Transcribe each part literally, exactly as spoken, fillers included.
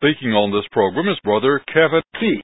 speaking on this program is Brother Kevin P.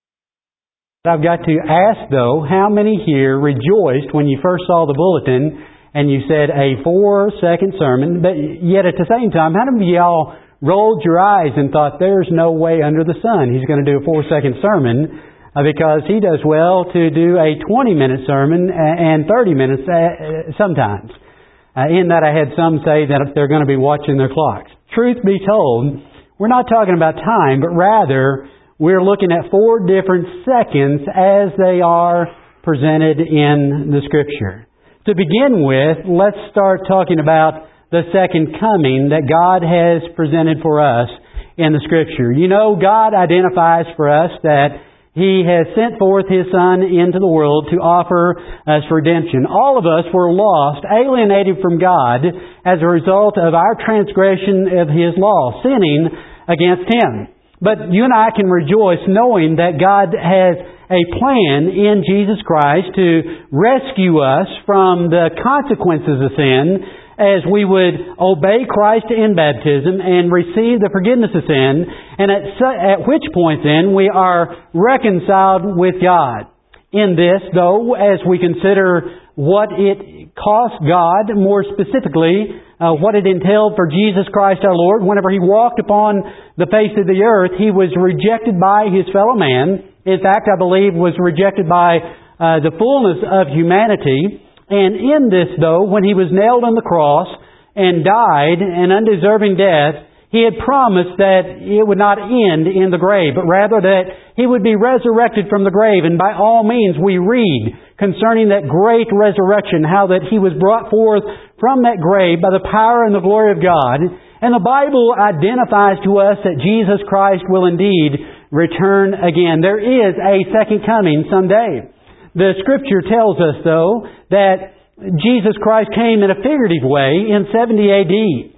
I've got to ask, though, how many here rejoiced when you first saw the bulletin and you said a four-second sermon, but yet at the same time, how many of y'all rolled your eyes and thought, there's no way under the sun he's going to do a four-second sermon, uh, because he does well to do a twenty-minute sermon and thirty minutes uh, sometimes. Uh, in that I had some say that they're going to be watching their clocks. Truth be told, we're not talking about time, but rather we're looking at four different seconds as they are presented in the Scripture. To begin with, let's start talking about the second coming that God has presented for us in the Scripture. You know, God identifies for us that He has sent forth His Son into the world to offer us redemption. All of us were lost, alienated from God as a result of our transgression of His law, sinning against Him. But you and I can rejoice knowing that God has a plan in Jesus Christ to rescue us from the consequences of sin as we would obey Christ in baptism and receive the forgiveness of sin, and at, at which point then we are reconciled with God. In this, though, as we consider what it cost God, more specifically, uh, what it entailed for Jesus Christ our Lord, whenever He walked upon the face of the earth, He was rejected by His fellow man. In fact, I believe was rejected by uh, the fullness of humanity. And in this, though, when He was nailed on the cross and died an undeserving death, He had promised that it would not end in the grave, but rather that He would be resurrected from the grave. And by all means, we read concerning that great resurrection, how that He was brought forth from that grave by the power and the glory of God. And the Bible identifies to us that Jesus Christ will indeed return again. There is a second coming someday. The Scripture tells us, though, that Jesus Christ came in a figurative way in seventy A D.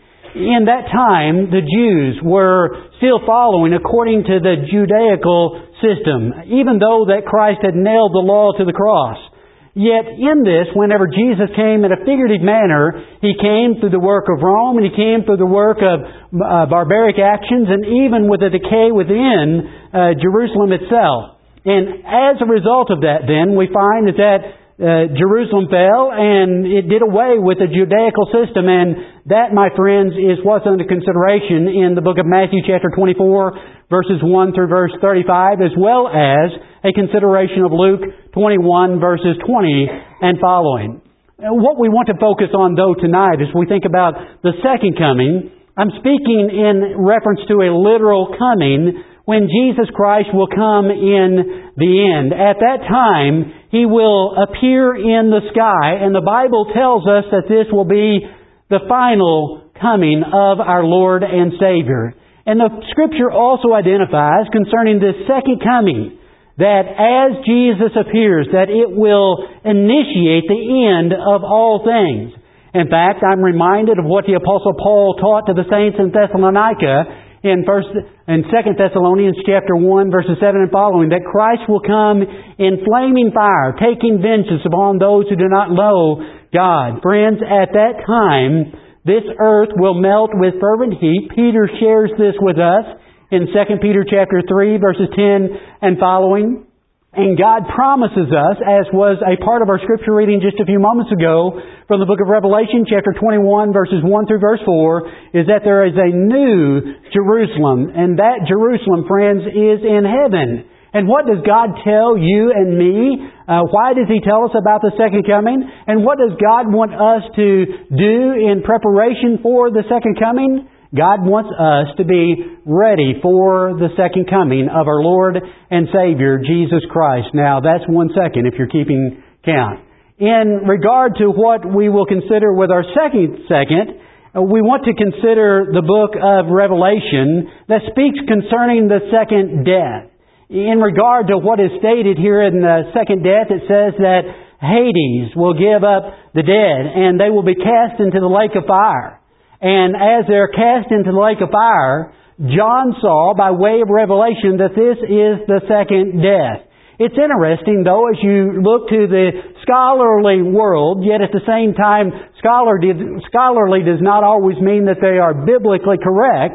In that time, the Jews were still following according to the Judaical system, even though that Christ had nailed the law to the cross. Yet in this, whenever Jesus came in a figurative manner, He came through the work of Rome, and He came through the work of uh, barbaric actions, and even with a decay within uh, Jerusalem itself. And as a result of that, then, we find that, that uh, Jerusalem fell, and it did away with the Judaical system, and that, my friends, is what's under consideration in the book of Matthew chapter twenty-four, verses one through verse thirty-five, as well as a consideration of Luke twenty-one, verses twenty and following. What we want to focus on, though, tonight, as we think about the second coming, I'm speaking in reference to a literal coming when Jesus Christ will come in the end. At that time, He will appear in the sky, and the Bible tells us that this will be the final coming of our Lord and Savior. And the Scripture also identifies concerning this second coming that as Jesus appears, that it will initiate the end of all things. In fact, I'm reminded of what the Apostle Paul taught to the saints in Thessalonica in First and Second Thessalonians chapter one, verses seven and following, that Christ will come in flaming fire, taking vengeance upon those who do not know God. Friends, at that time, this earth will melt with fervent heat. Peter shares this with us in Second Peter chapter three, verses ten and following. And God promises us, as was a part of our Scripture reading just a few moments ago from the book of Revelation, chapter twenty-one, verses one through verse four, is that there is a new Jerusalem. And that Jerusalem, friends, is in heaven. And what does God tell you and me? Uh, why does He tell us about the second coming? And what does God want us to do in preparation for the second coming? God wants us to be ready for the second coming of our Lord and Savior, Jesus Christ. Now, that's one second if you're keeping count. In regard to what we will consider with our second second, we want to consider the book of Revelation that speaks concerning the second death. In regard to what is stated here in the second death, it says that Hades will give up the dead, and they will be cast into the lake of fire. And as they're cast into the lake of fire, John saw, by way of revelation, that this is the second death. It's interesting, though, as you look to the scholarly world, yet at the same time, scholarly does not always mean that they are biblically correct,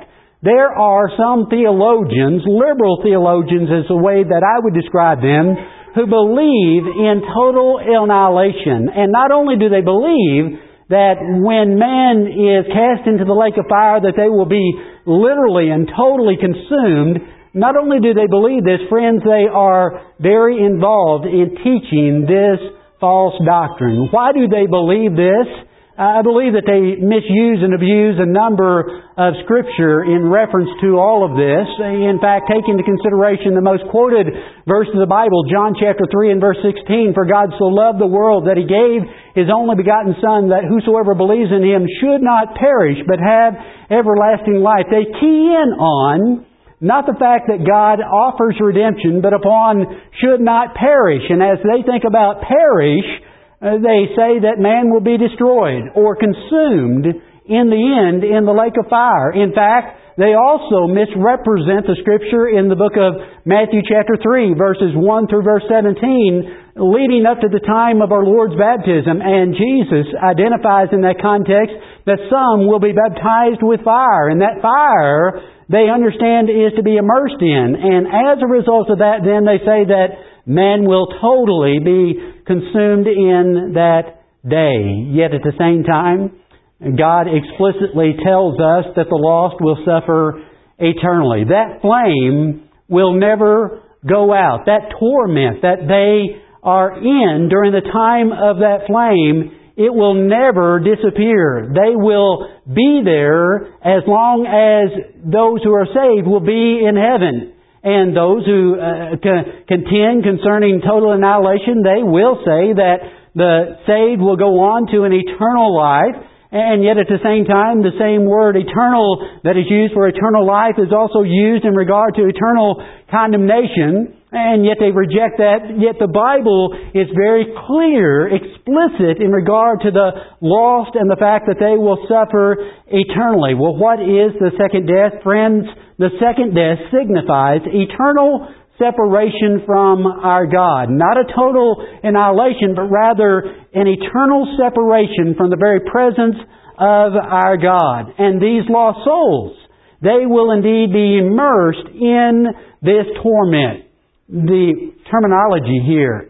there are some theologians, liberal theologians is the way that I would describe them, who believe in total annihilation. And not only do they believe that when man is cast into the lake of fire that they will be literally and totally consumed, not only do they believe this, friends, they are very involved in teaching this false doctrine. Why do they believe this? I believe that they misuse and abuse a number of Scripture in reference to all of this. In fact, take into consideration the most quoted verse of the Bible, John chapter three and verse sixteen, "For God so loved the world that He gave His only begotten Son, that whosoever believes in Him should not perish, but have everlasting life." They key in on not the fact that God offers redemption, but upon should not perish. And as they think about perish, uh, they say that man will be destroyed or consumed in the end in the lake of fire. In fact, they also misrepresent the Scripture in the book of Matthew chapter three, verses one through verse seventeen, leading up to the time of our Lord's baptism. And Jesus identifies in that context that some will be baptized with fire. And that fire, they understand, is to be immersed in. And as a result of that, then they say that man will totally be consumed in that day. Yet at the same time, God explicitly tells us that the lost will suffer eternally. That flame will never go out. That torment that they are in during the time of that flame, it will never disappear. They will be there as long as those who are saved will be in heaven. And those who uh, contend concerning total annihilation, they will say that the saved will go on to an eternal life. And yet at the same time, the same word eternal that is used for eternal life is also used in regard to eternal condemnation. And yet they reject that. Yet the Bible is very clear, explicit in regard to the lost and the fact that they will suffer eternally. Well, what is the second death? Friends, the second death signifies eternal separation from our God. Not a total annihilation, but rather an eternal separation from the very presence of our God. And these lost souls, they will indeed be immersed in this torment. The terminology here,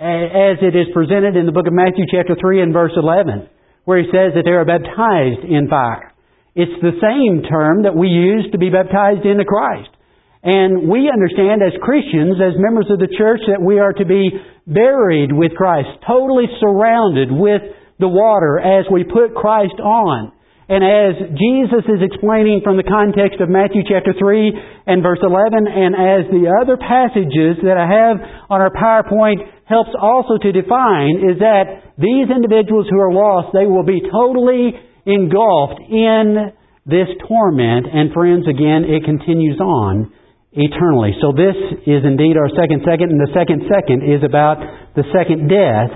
as it is presented in the book of Matthew chapter three and verse eleven, where He says that they are baptized in fire. It's the same term that we use to be baptized into Christ. And we understand as Christians, as members of the church, that we are to be buried with Christ, totally surrounded with the water as we put Christ on. And as Jesus is explaining from the context of Matthew chapter three and verse eleven, and as the other passages that I have on our PowerPoint helps also to define, is that these individuals who are lost, they will be totally engulfed in this torment. And friends, again, it continues on eternally. So this is indeed our second second, and the second second is about the second death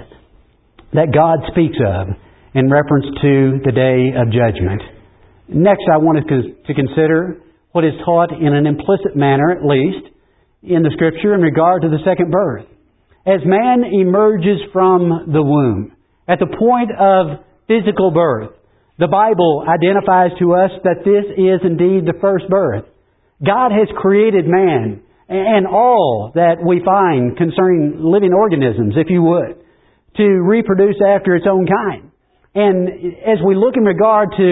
that God speaks of in reference to the day of judgment. Next, I want to consider what is taught in an implicit manner, at least, in the Scripture in regard to the second birth. As man emerges from the womb, at the point of physical birth, the Bible identifies to us that this is indeed the first birth. God has created man and all that we find concerning living organisms, if you would, to reproduce after its own kind. And as we look in regard to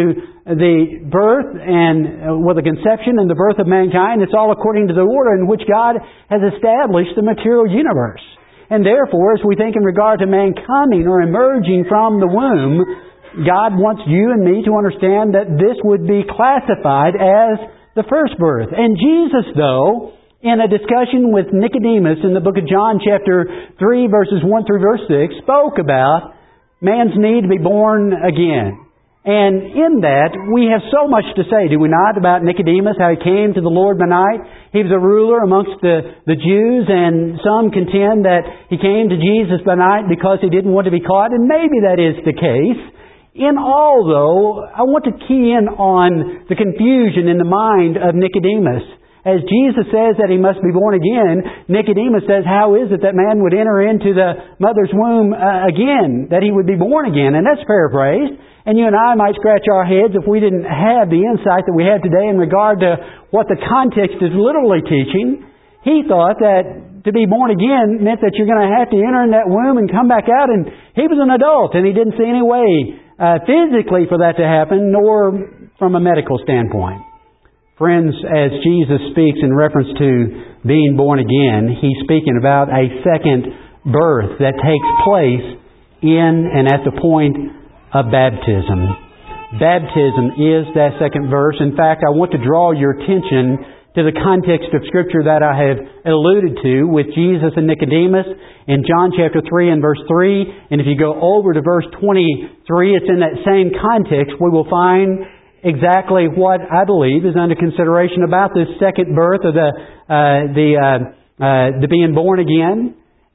the birth and, well, the conception and the birth of mankind, it's all according to the order in which God has established the material universe. And therefore, as we think in regard to man coming or emerging from the womb, God wants you and me to understand that this would be classified as the first birth. And Jesus, though, in a discussion with Nicodemus in the book of John chapter three, verses one through verse six, spoke about man's need to be born again. And in that, we have so much to say, do we not, about Nicodemus, how he came to the Lord by night. He was a ruler amongst the, the Jews, and some contend that he came to Jesus by night because he didn't want to be caught, and maybe that is the case. In all, though, I want to key in on the confusion in the mind of Nicodemus as Jesus says that he must be born again, Nicodemus says, how is it that man would enter into the mother's womb uh, again, that he would be born again? And that's paraphrased. And you and I might scratch our heads if we didn't have the insight that we have today in regard to what the context is literally teaching. He thought that to be born again meant that you're going to have to enter in that womb and come back out. And he was an adult, and he didn't see any way uh, physically for that to happen, nor from a medical standpoint. Friends, as Jesus speaks in reference to being born again, He's speaking about a second birth that takes place in and at the point of baptism. Baptism is that second verse. In fact, I want to draw your attention to the context of Scripture that I have alluded to with Jesus and Nicodemus in John chapter three and verse three. And if you go over to verse twenty-three, it's in that same context. We will find exactly what I believe is under consideration about this second birth of the uh, the uh, uh, the being born again.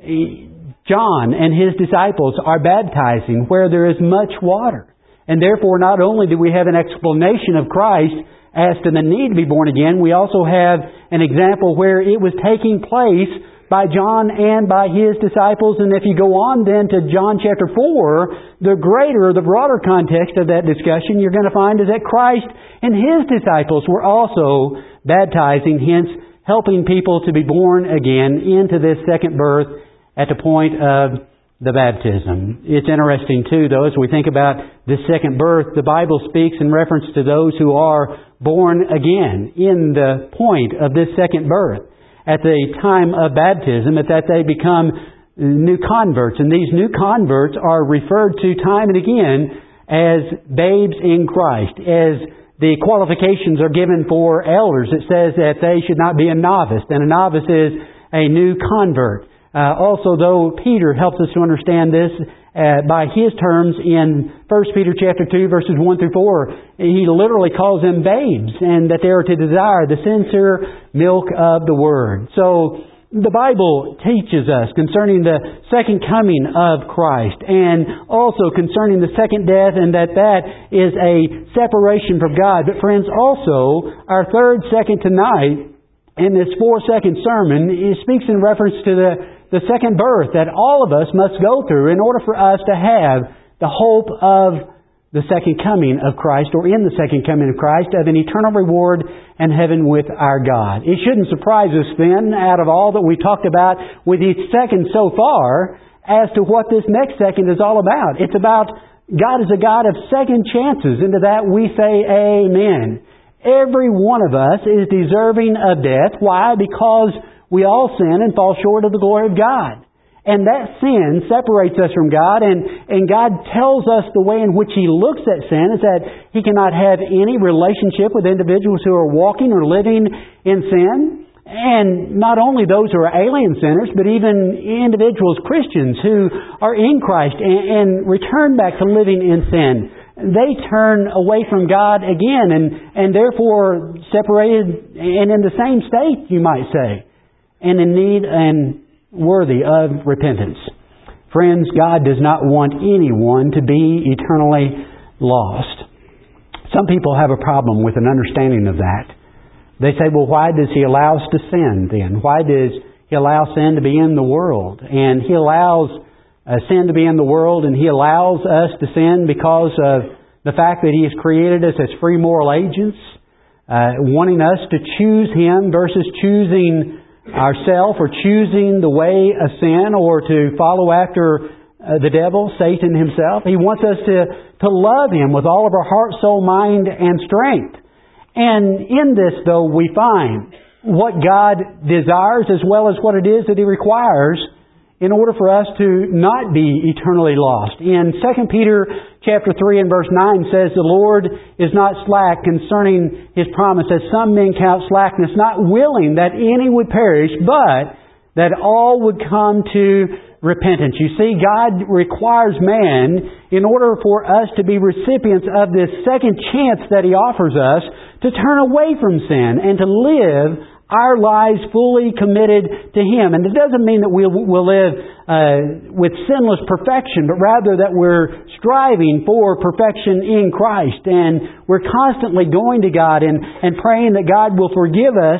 John and his disciples are baptizing where there is much water, and therefore not only do we have an explanation of Christ as to the need to be born again, we also have an example where it was taking place by John and by his disciples. And if you go on then to John chapter four, the greater, the broader context of that discussion you're going to find is that Christ and His disciples were also baptizing, hence helping people to be born again into this second birth at the point of the baptism. It's interesting too, though, as we think about this second birth, the Bible speaks in reference to those who are born again in the point of this second birth. At the time of baptism, at that they become new converts. And these new converts are referred to time and again as babes in Christ. As the qualifications are given for elders, it says that they should not be a novice. And a novice is a new convert. Uh, also, though, Peter helps us to understand this uh, by his terms in First Peter chapter two, verses one through four. He literally calls them babes, and that they are to desire the sincere milk of the Word. So, the Bible teaches us concerning the second coming of Christ, and also concerning the second death, and that that is a separation from God. But friends, also, our third second tonight, in this four-second sermon, it speaks in reference to the The second birth that all of us must go through in order for us to have the hope of the second coming of Christ, or in the second coming of Christ, of an eternal reward and heaven with our God. It shouldn't surprise us then, out of all that we talked about with each second so far, as to what this next second is all about. It's about God is a God of second chances. Into that we say amen. Every one of us is deserving of death. Why? Because we all sin and fall short of the glory of God. And that sin separates us from God, and, and God tells us the way in which He looks at sin is that He cannot have any relationship with individuals who are walking or living in sin. And not only those who are alien sinners, but even individuals, Christians, who are in Christ and, and return back to living in sin. They turn away from God again, and, and therefore separated and in the same state, you might say, and in need and worthy of repentance. Friends, God does not want anyone to be eternally lost. Some people have a problem with an understanding of that. They say, well, why does He allow us to sin then? Why does He allow sin to be in the world? And He allows uh, sin to be in the world, and He allows us to sin because of the fact that He has created us as free moral agents, uh, wanting us to choose Him versus choosing ourselves, or choosing the way of sin, or to follow after uh, the devil, Satan himself. He wants us to, to love Him with all of our heart, soul, mind, and strength. And in this, though, we find what God desires as well as what it is that He requires in order for us to not be eternally lost. In Second Peter chapter three and verse nine says, the Lord is not slack concerning His promise, as some men count slackness, not willing that any would perish, but that all would come to repentance. You see, God requires man, in order for us to be recipients of this second chance that He offers us, to turn away from sin and to live our lives fully committed to Him. And it doesn't mean that we'll, we'll live uh, with sinless perfection, but rather that we're striving for perfection in Christ. And we're constantly going to God and, and praying that God will forgive us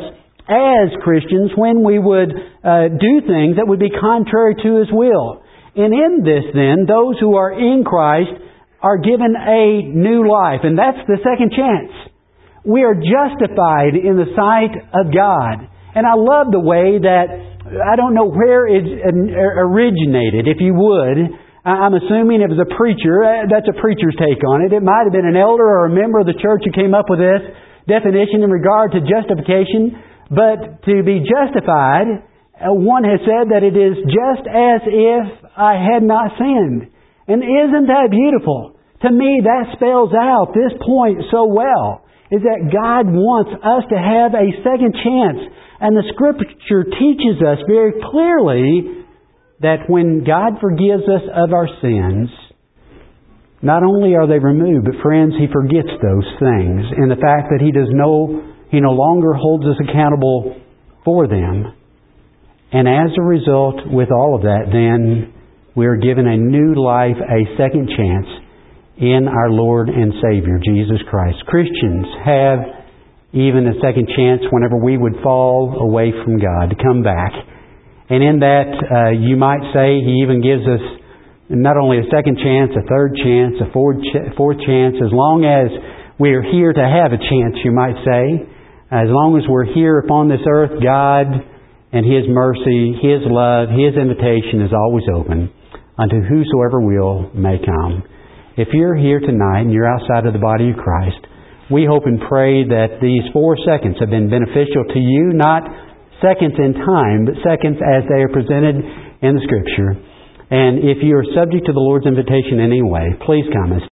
as Christians when we would uh, do things that would be contrary to His will. And in this then, those who are in Christ are given a new life. And that's the second chance. We are justified in the sight of God. And I love the way that, I don't know where it originated, if you would. I'm assuming it was a preacher. That's a preacher's take on it. It might have been an elder or a member of the church who came up with this definition in regard to justification. But to be justified, one has said that it is just as if I had not sinned. And isn't that beautiful? To me, that spells out this point so well, is that God wants us to have a second chance. And the Scripture teaches us very clearly that when God forgives us of our sins, not only are they removed, but friends, He forgets those things. And the fact that He does no, He no longer holds us accountable for them. And as a result, with all of that, then we are given a new life, a second chance in our Lord and Savior, Jesus Christ. Christians have even a second chance whenever we would fall away from God, to come back. And in that, uh, you might say He even gives us not only a second chance, a third chance, a fourth, ch- fourth chance, as long as we are here to have a chance, you might say. As long as we're here upon this earth, God and His mercy, His love, His invitation is always open unto whosoever will may come. If you're here tonight and you're outside of the body of Christ, we hope and pray that these four seconds have been beneficial to you, not seconds in time, but seconds as they are presented in the Scripture. And if you are subject to the Lord's invitation in any way, please come and